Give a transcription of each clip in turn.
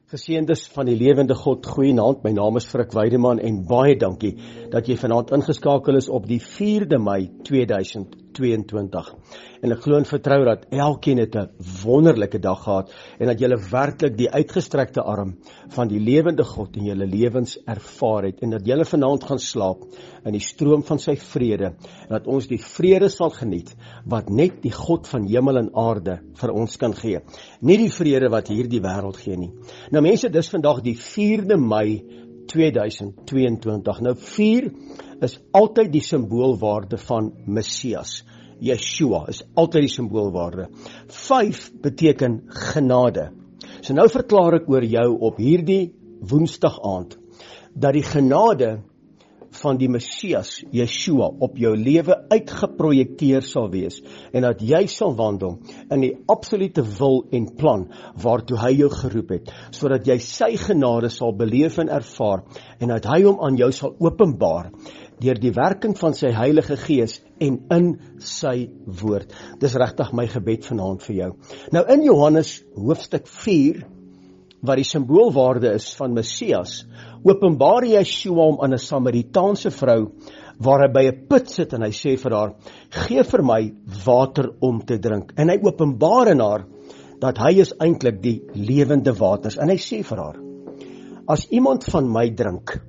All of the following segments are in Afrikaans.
Geseëndes van die lewende God, goeienaand, my naam is Frik Weideman en baie dankie dat jy vanaand ingeskakel is op die 4de Mei 2022. En ek glo en vertrou dat elkeen het 'n wonderlike dag gehad en dat julle werklik die uitgestrekte arm van die lewende God in julle lewens ervaar het en dat julle vanaand gaan slaap in die stroom van sy vrede en dat ons die vrede sal geniet wat net die God van hemel en aarde vir ons kan gee. Nie die vrede wat hierdie wêreld gee nie. Nou mense, dis vandag die 4de Mei 2022. Nou 4 is altyd die symboolwaarde van Messias. Yeshua is altyd die symboolwaarde. 5 beteken genade. So nou verklaar ek oor jou op hierdie woensdag aand, dat die genade van die Messias, Yeshua, op jou lewe uitgeprojekteer sal wees, en dat jy sal wandel in die absolute wil en plan, waartoe hy jou geroep het, sodat jy sy genade sal beleef en ervaar, en dat hy hom aan jou sal openbaar, deur die werking van sy Heilige Gees, en in sy woord. Dis regtig my gebed vanaand vir jou. Nou in Johannes hoofstuk 4, wat die symboolwaarde is van Messias, openbaar Yeshua hom aan 'n Samaritaanse vrou, waar hy by 'n put sit en hy sê vir haar, gee vir my water om te drink. En hy openbaar in haar, dat hy is eintlik die lewende waters. En hy sê vir haar, as iemand van my drink,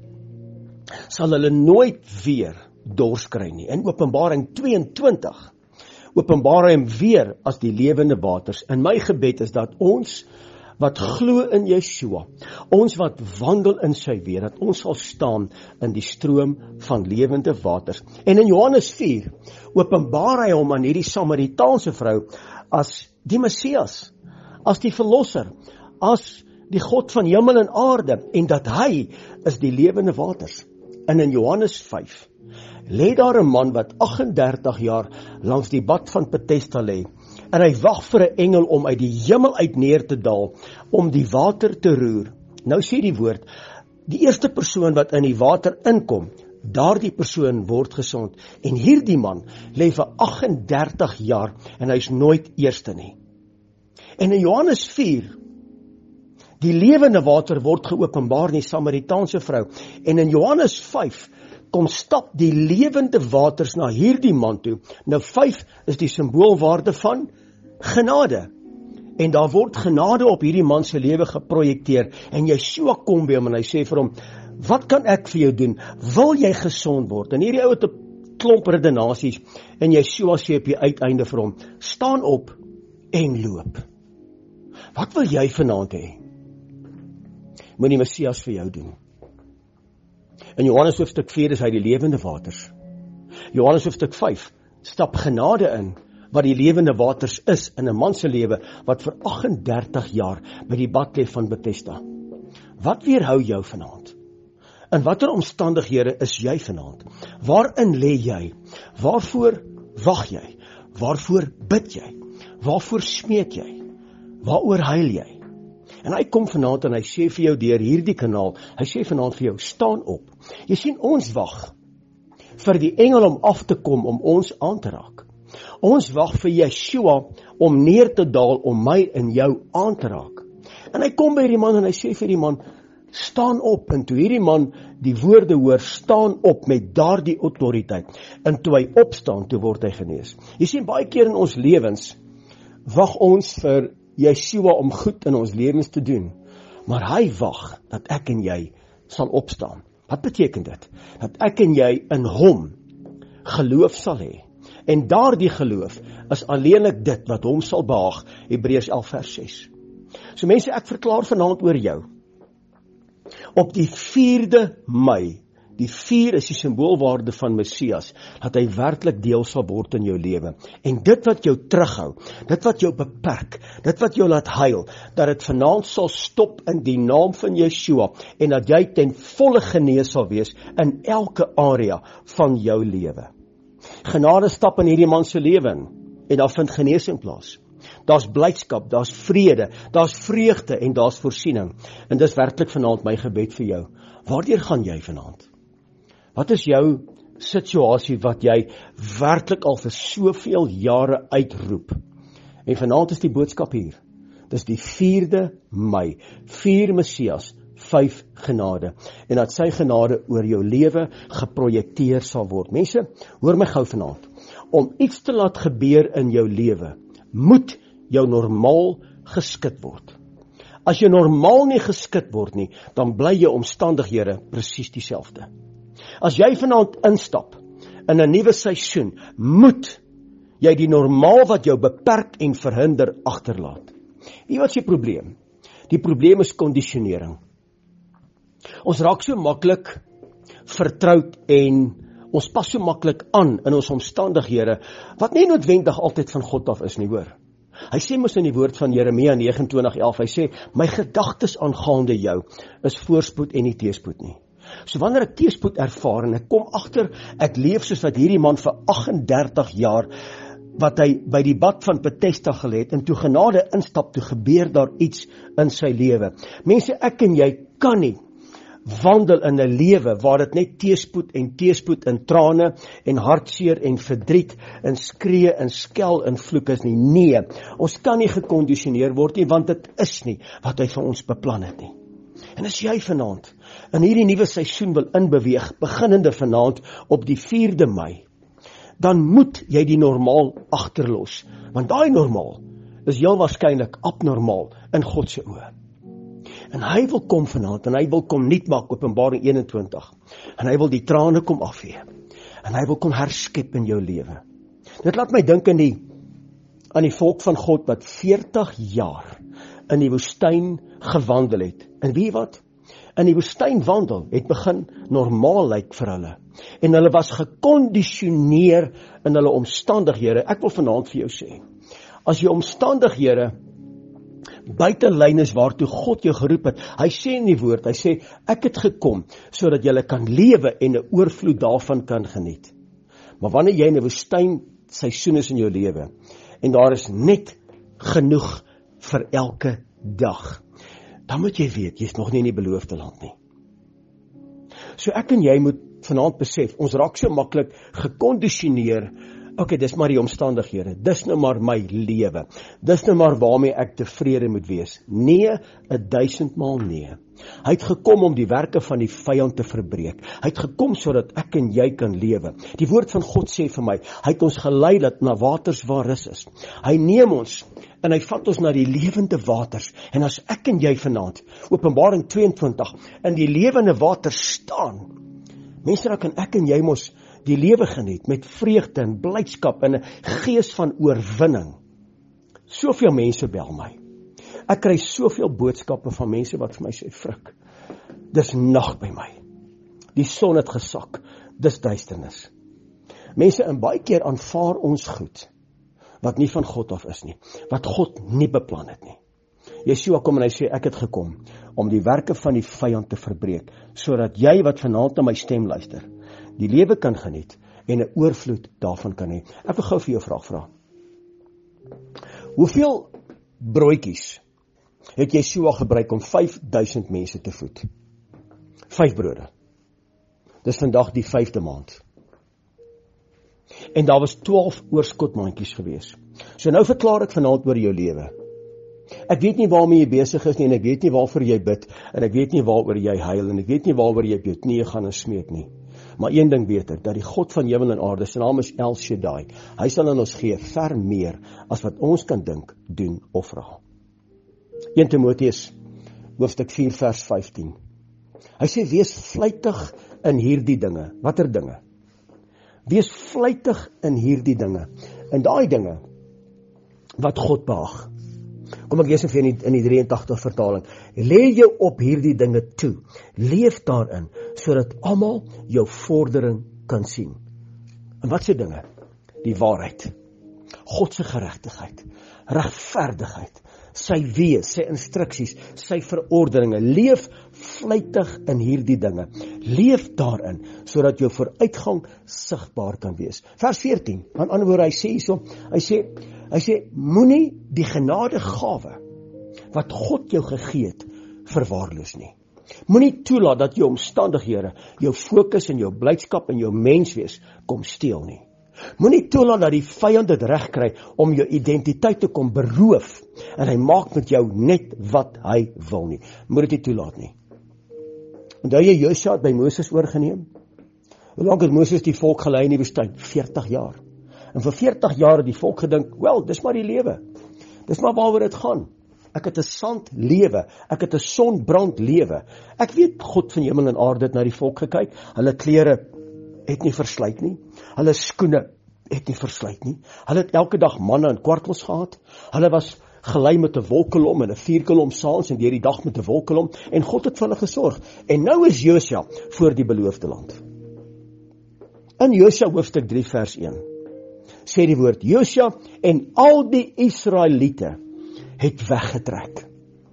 sal hulle nooit weer dors kry nie. In Openbaring 22, openbaar hy hom weer as die lewende waters. En my gebed is dat ons wat glo in Yeshua, ons wat wandel in sy weë, dat ons sal staan in die stroom van lewende waters. En in Johannes 4, openbaar hy hom aan hierdie Samaritaanse vrou, as die Messias, as die Verlosser, as die God van hemel en aarde, en dat hy is die lewende waters. En in Johannes 5, lê daar 'n man wat 38 jaar langs die bad van Bethesda lê, en hy wag vir 'n engel om uit die hemel uit neer te daal, om die water te roer. Nou sê die woord, die eerste persoon wat in die water inkom, daardie persoon word gesond, en hierdie man lê vir 38 jaar, en hy is nooit eerste nie. En in Johannes 4, die lewende water word geopenbaar in die Samaritaanse vrou, en in Johannes 5, kom stap die lewende waters na hierdie man toe. Nou 5 is die symboolwaarde van genade. En daar word genade op hierdie man se lewe geprojekteer. En Yeshua kom by hom en hy sê vir hom, wat kan ek vir jou doen? Wil jy gesond word? En hierdie ou het 'n klomp redenasies. En Yeshua sê op die uiteinde vir hom, staan op en loop. Wat wil jy vanaand hê? Moet die Messias vir jou doen. In Johannes hoofstuk 4 is hy die lewende waters. Johannes hoofstuk 5 stap genade in, wat die lewende waters is in 'n man se lewe, wat vir 38 jaar by die bad lê van Bethesda. Wat weerhou jou vanaand? In watter omstandighede is jy vanaand? Waarin lê jy? Waarvoor wag jy? Waarvoor bid jy? Waarvoor smeek jy? Waaroor huil jy? En hy kom vanaand en hy sê vir jou deur hierdie kanaal, hy sê vanaand vir jou, staan op. Jy sien, ons wag vir die engel om af te kom om ons aan te raak. Ons wag vir Yeshua om neer te daal om my en jou aan te raak. En hy kom by hierdie man en hy sê vir die man, staan op. En toe hierdie man die woorde hoor, staan op, met daardie autoriteit. En toe hy opstaan, toe word hy genees. Jy sien, baie keer in ons lewens wag ons vir Yeshua om goed in ons lewens te doen, maar hy wag dat ek en jy sal opstaan. Wat beteken dit? Dat ek en jy in hom geloof sal hê, en daardie geloof is alleenlik dit wat hom sal behaag, Hebreërs 11 vers 6. So mense, ek verklaar vanaand oor jou, op die 4de Mei, die 4 is die symboolwaarde van Messias, dat hy werklik deel sal word in jou lewe. En dit wat jou terughou, dit wat jou beperk, dit wat jou laat huil, dat dit vanaand sal stop in die naam van Yeshua, en dat jy ten volle genees sal wees in elke area van jou lewe. Genade stap in hierdie man se lewe in, en daar vind genesing plaas. Daar's blydskap, daar's vrede, daar's vreugde en daar's voorsiening. En dis werklik vanaand my gebed vir jou. Waardeur gaan jy vanaand? Wat is jou situasie wat jy werklik al vir soveel jare uitroep? En vanaand is die boodskap hier. Dis die 4de Mei, 4 Messias, 5 genade, en dat sy genade oor jou lewe geprojekteer sal word. Mense, hoor my gou vanaand, om iets te laat gebeur in jou lewe, moet jou normaal geskit word. As jy normaal nie geskit word nie, dan bly jou omstandighede presies dieselfde. As jy vanaand instap in 'n nuwe seisoen, moet jy die normaal wat jou beperk en verhinder agterlaat. Wat is die probleem? Die probleem is kondisionering. Ons raak so maklik vertroud en ons pas so maklik aan in ons omstandighede, wat nie noodwendig altyd van God af is nie, hoor. Hy sê mos in die woord van Jeremia 29:11, hy sê, my gedagtes aangaande jou is voorspoed en nie teëspoed nie. So wanneer ek teëspoed ervaar en ek kom agter, ek leef soos wat hierdie man vir 38 jaar, wat hy by die bad van Bethesda gelê het, en toe genade instap, toe gebeur daar iets in sy lewe. Mense, ek en jy kan nie wandel in 'n lewe waar dit net teëspoed en trane en hartseer en verdriet en skree en skel en vloek is nie. Nee, ons kan nie gekondisioneer word nie, want dit is nie wat hy vir ons beplan het nie. En as jy vanaand in hierdie nuwe seisoen wil inbeweeg, beginnende vanaand op die 4de Mei, dan moet jy die normaal agterlos, want daai normaal is heel waarskynlik abnormaal in God se oë. En hy wil kom vanaand, en hy wil kom nuut maak, Openbaring 21, en hy wil die trane kom afvee, en hy wil kom herskep in jou lewe. Dit laat my dink aan die volk van God, wat 40 jaar in die woestyn gewandel het, en wie wat? In die woestyn wandel, het begin normaal lyk vir hulle, en hulle was gekondisioneer in hulle omstandighede. Ek wil vanaand vir jou sê, as jou omstandighede buitenlyn is waartoe God jou geroep het, hy sê in die woord, hy sê, ek het gekom, sodat julle kan lewe en 'n oorvloed daarvan kan geniet. Maar wanneer jy in 'n woestyn seisoen is in jou lewe, en daar is net genoeg vir elke dag, dan moet jy weet, jy is nog nie in die beloofde land nie. So ek en jy moet vanaand besef, ons raak so maklik gekondisioneer, okay, dis maar die omstandighede, dis nou maar my lewe, dis nou maar waarmee ek tevrede moet wees. Nee, 1000 maal nee. Hy het gekom om die werke van die vyand te verbreek. Hy het gekom sodat ek en jy kan lewe. Die woord van God sê vir my, hy het ons gelei dat na waters waar rus is. Hy neem ons en hy vat ons na die lewende waters. En as ek en jy vanaand, Openbaring 22, in die lewende water staan, mense, dan kan ek en jy mos die lewe geniet met vreugde en blydskap en 'n gees van oorwinning. Soveel mense bel my. Ek kry soveel boodskappe van mense wat vir my sê, Frik, dis nag by my. Die son het gesak, dis duisternis. Mense, en baie keer aanvaar ons goed wat nie van God af is nie, wat God nie beplan het nie. Yeshua kom en hy sê, ek het gekom om die werke van die vyand te verbreek, sodat jy wat vanaand na my stem luister, die lewe kan geniet en 'n oorvloed daarvan kan hê. Ek wil gou vir jou vraag vra. Hoeveel broodjies het Yeshua gebruik om 5000 mense te voed? 5 brode. Dis vandag die 5de maand. En daar was 12 oorskotmandjies gewees. So nou verklaar ek vanaand oor jou lewe. Ek weet nie waarmee jy besig is nie, en ek weet nie waarvoor jy bid, en ek weet nie waaroor jy huil, en ek weet nie waaroor jy op jou knieë gaan en smeek nie. Maar een ding weet ek, dat die God van hemel en aarde, sy naam is El Shaddai, hy sal aan ons gee ver meer as wat ons kan dink, doen of vra. 1 Timoteus, hoofstuk 4 vers 15. Hy sê, wees vlytig in hierdie dinge. Watter dinge? Wees vlytig in hierdie dinge. En daai dinge wat God behaag. Kom ek lees vir in die 83 vertaling. Lê jou op hierdie dinge toe. Leef daarin, sodat almal jou vordering kan sien. En wat se dinge? Die waarheid. God se geregtigheid, regverdigheid, sy wees, sy instruksies, sy verordeninge. Leef vlytig in hierdie dinge. Leef daarin, sodat jou vooruitgang sigbaar kan wees. Vers 14, aan ander woorde, hy sê hierso, hy sê, moenie die genadegawe wat God jou gegee het, verwaarloos nie. Moenie toelaat dat jou omstandighede, jou fokus en jou blydskap en jou menswees kom steel nie. Moenie toelaat dat die vyand dit reg kry om jou identiteit te kom beroof, en hy maak met jou net wat hy wil nie. Moet dit nie toelaat nie. Onthou jy Josua het by Moses oorgeneem? Hoe lank het Moses die volk gelei in die woestyn? 40 jaar. En vir 40 jaar het die volk gedink, wel, dis maar die lewe. Dis maar waaroor dit gaan. Ek het 'n sand lewe, ek het 'n sonbrand lewe. Ek weet God van hemel en aarde het na die volk gekyk. Hulle klere het nie verslyt nie. Hulle skoene het nie verslyt nie. Hulle het elke dag manna en kwartels gehad. Hulle was gelei met 'n wolkkolom en 'n vuurkolom saans en deur die dag met 'n wolkkolom, en God het vir hulle gesorg. En nou is Josua voor die beloofde land. In Josua hoofstuk 3 vers 1 sê die woord, Josua en al die Israeliete het weggetrek.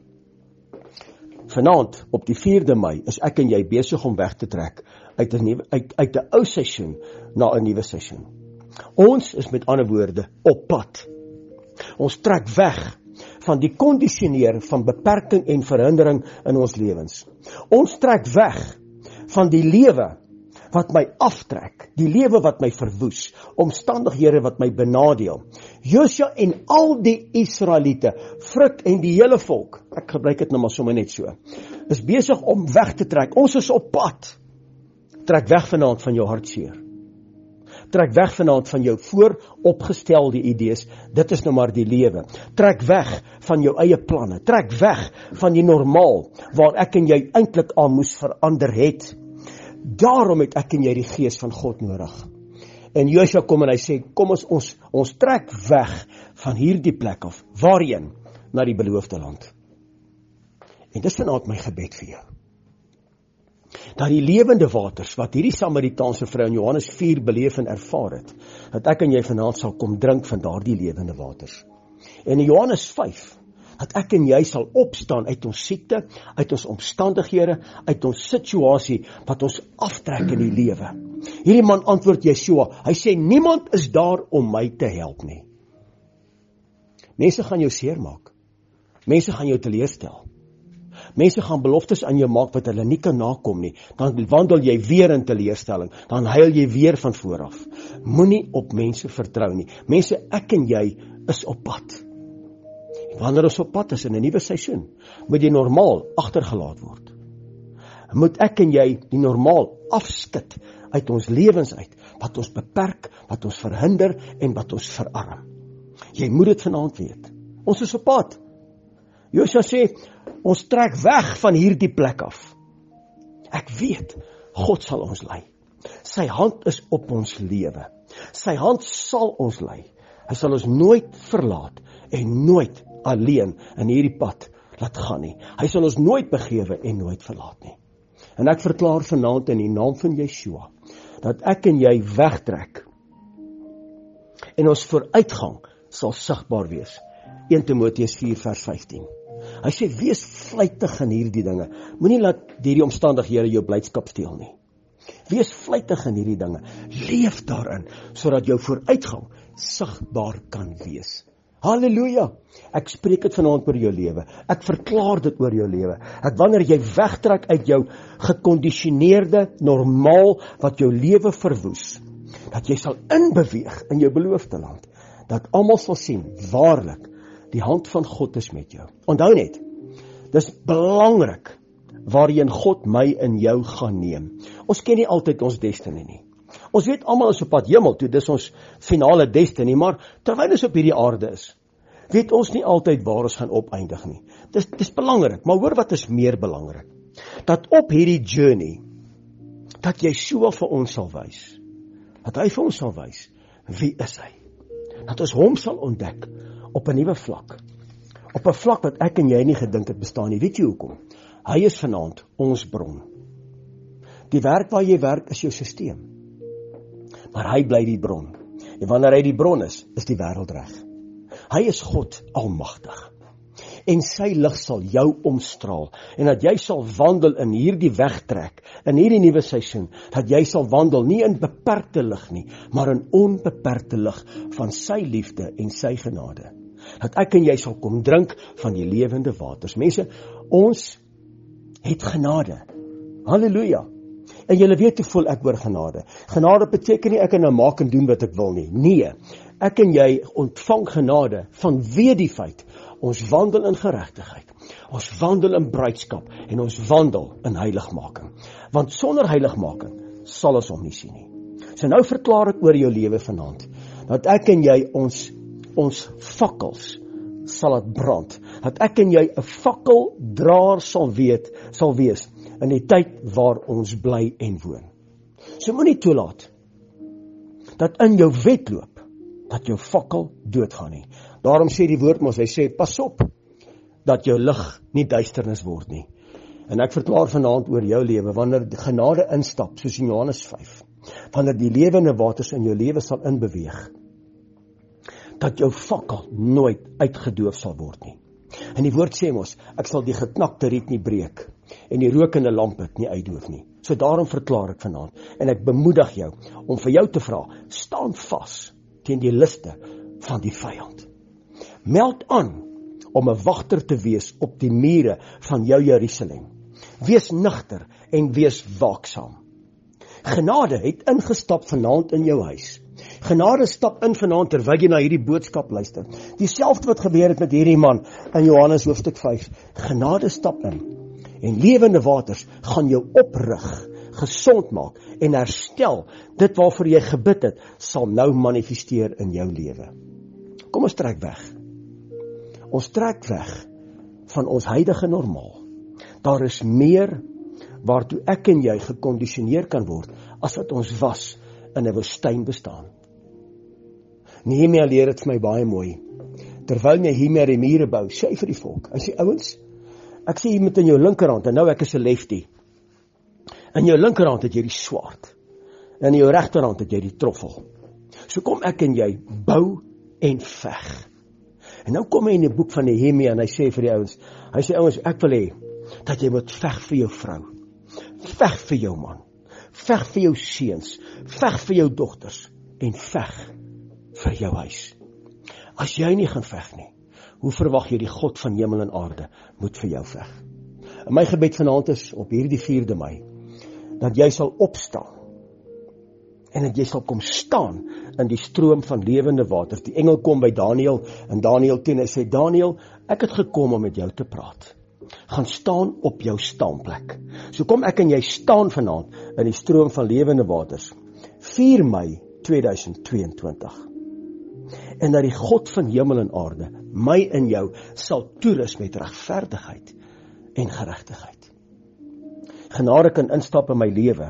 Vanaand, op die 4de Mei, is ek en jy besig om weg te trek uit 'n ou seisoen na 'n nuwe seisoen. Ons is met ander woorde op pad. Ons trek weg van die kondisioneer van beperking en verhindering in ons lewens. Ons trek weg van die lewe wat my aftrek, die lewe wat my verwoes, omstandighede wat my benadeel. Josua en al die Israeliete, Frik en die hele volk, ek gebruik dit nou maar sommer net so, is besig om weg te trek. Ons is op pad. Trek weg vanaand van jou hartseer. Trek weg vanaand van jou vooropgestelde idees, dit is nou maar die lewe. Trek weg van jou eie planne. Trek weg van die normaal, waar ek en jy eintlik aan moes verander het. Daarom het ek en jy die gees van God nodig. En Josua kom en hy sê, kom ons trek weg van hierdie plek af. Waarheen? Na die beloofde land. En dis vanaand my gebed vir jou. Dat die lewende waters, wat hierdie Samaritaanse vrou in Johannes 4 beleef en ervaar het, dat ek en jy vanaand sal kom drink van daardie lewende waters. En in Johannes 5, dat ek en jy sal opstaan uit ons siekte, uit ons omstandighede, uit ons situasie, wat ons aftrek in die lewe. Hierdie man antwoord Yeshua, hy sê, niemand is daar om my te help nie. Mense gaan jou seermaak. Mense gaan jou teleurstel. Mense gaan beloftes aan jou maak wat hulle nie kan nakom nie. Dan wandel jy weer in teleurstelling. Dan huil jy weer van vooraf. Moenie op mense vertrou nie. Mense, ek en jy is op pad. Wanneer ons op pad is in 'n nuwe seisoen, moet die normaal agtergelaat word. Moet ek en jy die normaal afskit uit ons lewens uit, wat ons beperk, wat ons verhinder en wat ons verarm. Jy moet dit vanaand weet. Ons is op pad. Josua sê, ons trek weg van hierdie plek af. Ek weet, God sal ons lei. Sy hand is op ons lewe. Sy hand sal ons lei. Hy sal ons nooit verlaat en nooit alleen in hierdie pad laat gaan nie. Hy sal ons nooit begewe en nooit verlaat nie. En ek verklaar vanaand in die naam van Yeshua, dat ek en jy wegtrek en ons vooruitgang sal sigbaar wees. 1 Timoteus 4 vers 15. Hy sê, wees vlytig in hierdie dinge. Moenie laat hierdie omstandighede jou blydskap steel nie. Wees vlytig in hierdie dinge. Leef daarin, sodat jou vooruitgang sigbaar kan wees. Halleluja! Ek spreek dit vanaand oor jou lewe. Ek verklaar dit oor jou lewe. Dat wanneer jy wegtrek uit jou gekondisioneerde normaal wat jou lewe verwoes, dat jy sal inbeweeg in jou beloofde land. Dat almal sal sien, waarlik, die hand van God is met jou. Onthou net, dis belangrik waarheen God my en jou gaan neem. Ons ken nie altyd ons destiny nie. Ons weet almal is op pad hemel toe, dis ons finale destiny, maar terwyl ons op hierdie aarde is, weet ons nie altyd waar ons gaan opeindig nie. Dis belangrik, maar hoor wat is meer belangrik? Dat op hierdie journey, dat Yeshua vir ons sal wys, dat hy vir ons sal wys, wie is hy? Dat ons hom sal ontdek op 'n nuwe vlak. Op 'n vlak wat ek en jy nie gedink het bestaan nie. Weet jy hoekom? Hy is vanaand ons bron. Die werk waar jy werk is jou sisteem. Maar hy bly die bron. En wanneer hy die bron is die wêreld reg. Hy is God almagtig. En sy lig sal jou omstraal. En dat jy sal wandel in hierdie wegtrek, in hierdie nuwe seisoen, dat jy sal wandel nie in beperkte lig nie, maar in onbeperkte lig van sy liefde en sy genade. Dat ek en jy sal kom drink van die lewende waters. Mense, ons het genade. Halleluja. En julle weet hoe voel ek oor genade. Genade beteken nie ek kan nou maak en doen wat ek wil nie. Nee, ek en jy ontvang genade vanweë die feit, ons wandel in geregtigheid, ons wandel in bruidskap en ons wandel in heiligmaking. Want sonder heiligmaking sal ons hom nie sien nie. So nou verklaar ek oor jou lewe vanaand, dat ek en jy ons fakkels sal laat brand, dat ek en jy 'n fakkeldraer sal wees in die tyd waar ons bly en woon. So moenie toelaat dat in jou wedloop dat jou fakkel doodgaan nie. Daarom sê die woord mos, hy sê pas op dat jou lig nie duisternis word nie. En ek verklaar vanaand oor jou lewe, wanneer die genade instap, soos in Johannes 5, wanneer die lewende waters in jou lewe sal inbeweeg, dat jou fakkel nooit uitgedoof sal word nie. En die woord sê mos, ek sal die geknakte riet nie breek, en die rokende lamp het nie uitdoof nie. So daarom verklaar ek vanaand, en ek bemoedig jou, om vir jou te vra, staan vas teen die liste van die vyand. Meld aan, om 'n wagter te wees op die mure van jou Jerusalem. Wees nugter en wees waaksaam. Genade het ingestap vanaand in jou huis. Genade stap in vanaand terwyl jy na hierdie boodskap luister. Dieselfde wat gebeur het met hierdie man in Johannes hoofstuk 5. Genade stap in en lewende waters gaan jou oprig, gesond maak en herstel. Dit waarvoor jy gebid het, sal nou manifesteer in jou lewe. Kom ons trek weg. Ons trek weg van ons huidige normaal. Daar is meer waartoe ek en jy gekondisioneer kan word as wat ons was in 'n woestyn bestaan. Nehemia leer dit vir my baie mooi. Terwyl Nehemia die mure bou, sê hy vir die volk, hy sê ouens, ek sê jy moet in jou linkerhand, en nou ek is 'n lefty. In jou linkerhand het jy die swaard, en in jou regterhand het jy die troffel. So kom ek en jy bou en veg. En nou kom hy in die boek van Nehemia en hy sê vir die ouens, ek wil hê dat jy moet veg vir jou vrou, veg vir jou man, veg vir jou seuns, veg vir jou dogters en veg vir jou huis. As jy nie gaan veg nie, hoe verwag jy die God van hemel en aarde moet vir jou veg? En my gebed vanaand is op hierdie 4de Mei, dat jy sal opstaan en dat jy sal kom staan in die stroom van lewende waters. Die engel kom by Daniël in Daniël 10 en sê, Daniël, ek het gekom om met jou te praat. Gaan staan op jou staanplek. So kom ek en jy staan vanaand in die stroom van lewende waters. 4 Mei 2022. En dat die God van hemel en aarde my en jou sal toerus met regverdigheid en geregtigheid. Genade kan instap in my lewe.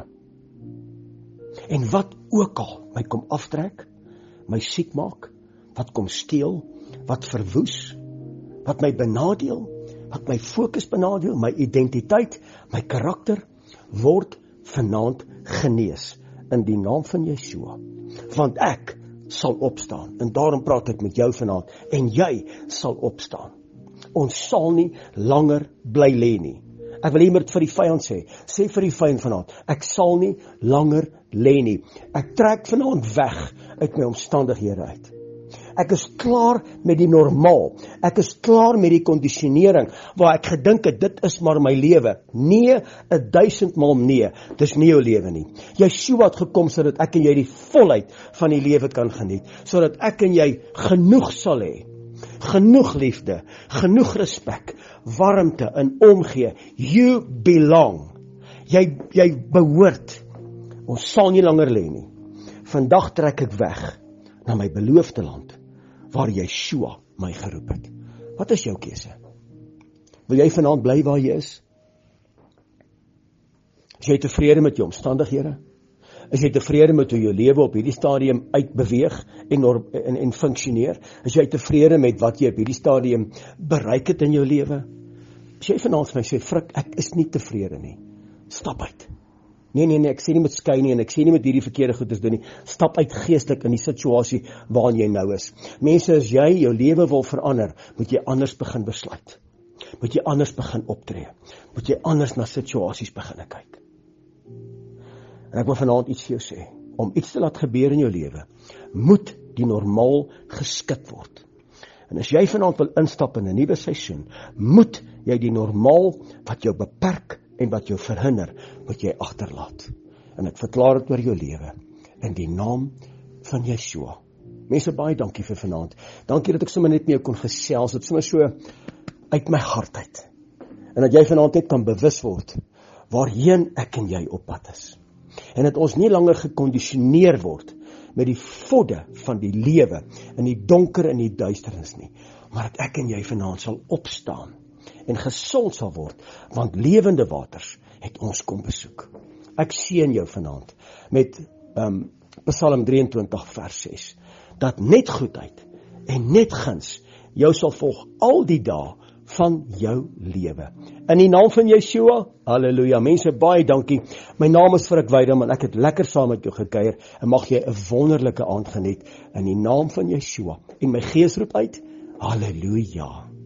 En wat ook al my kom aftrek, my siek maak, wat kom steel, wat verwoes, wat my benadeel, wat my fokus benadeel, my identiteit, my karakter, word vanaand genees in die naam van Yeshua. Want ek sal opstaan, en daarom praat ek met jou vanaand, en jy sal opstaan. Ons sal nie langer bly lê nie. Ek wil iemand vir die vyand sê vir die vyand vanaand, ek sal nie langer lê nie. Ek trek vanaand weg uit my omstandighede uit. Ek is klaar met die normaal. Ek is klaar met die kondisionering, waar ek gedink het, dit is maar my lewe. Nee, 1000 maal nee, dis nie jou lewe nie. Yeshua het gekom, sodat ek en jy die volheid van die lewe kan geniet, sodat ek en jy genoeg sal hê, genoeg liefde, genoeg respek, warmte en omgee. You belong. Jy behoort. Ons sal nie langer lê nie. Vandag trek ek weg na my beloofde land, waar Yeshua my geroep het. Wat is jou keuse? Wil jy vanaand bly waar jy is? Is jy tevrede met jou omstandighede? Is jy tevrede met hoe jou lewe op hierdie stadium uitbeweeg en funksioneer? Is jy tevrede met wat jy op hierdie stadium bereik het in jou lewe? As jy vanaand vir my sê, Frik, ek is nie tevrede nie, stap uit. Nee, ek sê nie met skei nie, en ek sê nie met hierdie verkeerde goeders doen nie. Stap uit geestelik in die situasie waarin jy nou is. Mense, as jy jou lewe wil verander, moet jy anders begin besluit. Moet jy anders begin optree. Moet jy anders na situasies begin kyk. En ek wil vanaand iets vir jou sê. Om iets te laat gebeur in jou lewe, moet die normaal geskit word. En as jy vanaand wil instap in 'n nuwe seisoen, moet jy die normaal wat jou beperk en wat jou verhinder, moet jy agterlaat. En ek verklaar dit oor jou lewe, in die naam van Yeshua. Mense, baie dankie vir vanaand. Dankie dat ek sommer net met jou kon gesels, dit sommer so uit my hart uit. En dat jy vanaand net kan bewus word, waarheen ek en jy op pad is. En dat ons nie langer gekondisioneer word met die vodde van die lewe, in die donker en die duisternis nie, maar dat ek en jy vanaand sal opstaan, en gesond sal word, want lewende waters het ons kom besoek. Ek seën jou vanaand, met Psalm 23 vers 6, dat net goedheid, en net guns, jou sal volg al die dae, van jou lewe. In die naam van Yeshua, halleluja, mense, baie dankie. My naam is Frik Weideman, ek het lekker saam met jou gekuier, en mag jy 'n wonderlike aand geniet, in die naam van Yeshua, en my gees roep uit, halleluja.